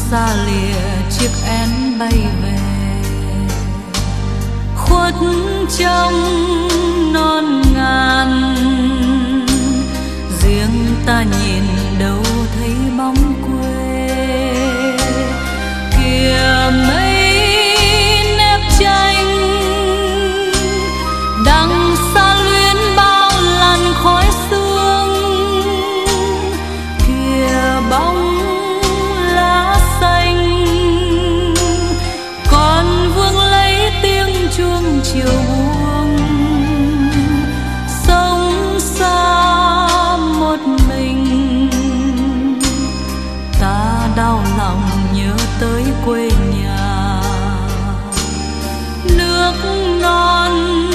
xa lìa chiếc én bay về, khuất trong non ngàn. Riêng ta nhìn đâu thấy bóng quê, kìa mây nếp tranh đằng xa luyến bao làn khói sương. Kìa bóng lá xanh còn vương lấy tiếng chuông chiều buông. Sống xa một mình ta đau lòng nhớ tới quê nhà. Nước non